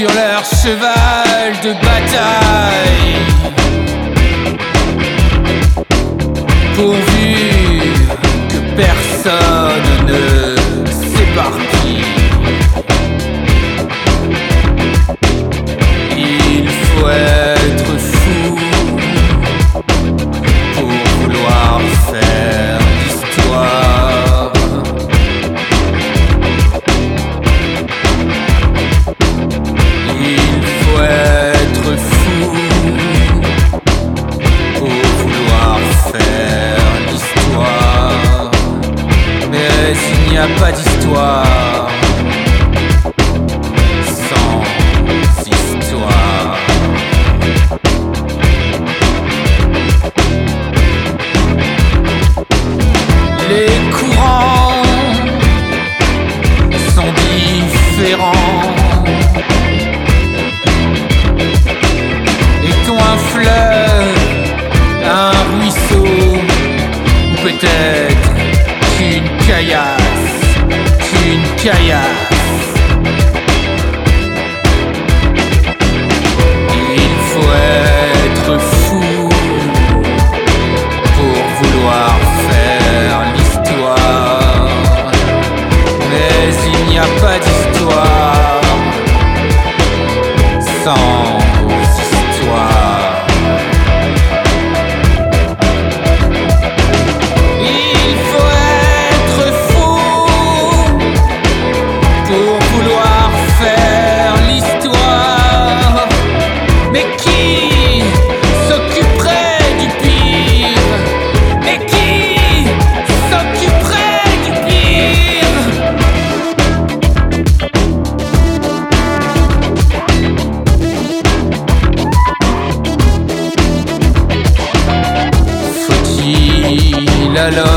sur leur cheval de bataille, pourvu que personne ne s'éparpille. Il faut être fou pour vouloir faire l'histoire. Il faut être fou pour vouloir faire l'histoire. Mais il n'y a pas d'histoire sans histoire. Les courants sont différents. Est-on un fleuve, un ruisseau, ou peut-être qu'une caillasse, qu'une caillasse? Il faut être fou pour vouloir faire l'histoire. Mais il n'y a pas d'histoire sans histoire. Il faut être fou pour vouloir faire l'histoire. Mais qui s'occuperait du pire? Mais qui s'occuperait du pire? Faut-il alors